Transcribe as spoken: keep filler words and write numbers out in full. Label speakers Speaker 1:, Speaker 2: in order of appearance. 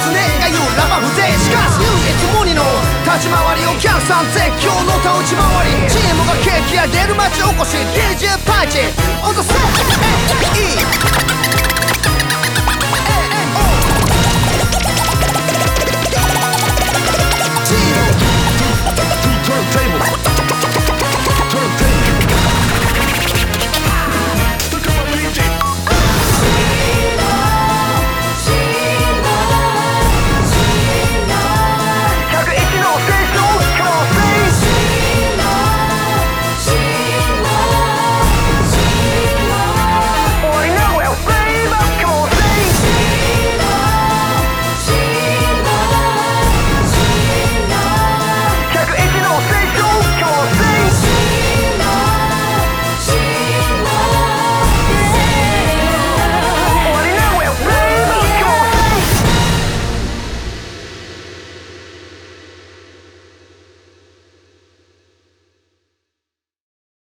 Speaker 1: ねえが言うラマフ勢しかし唯一無二の立ち回りお客さん絶叫の田打ち回りチームがケーキや出る街おこし ディージェー パンチ落とせいい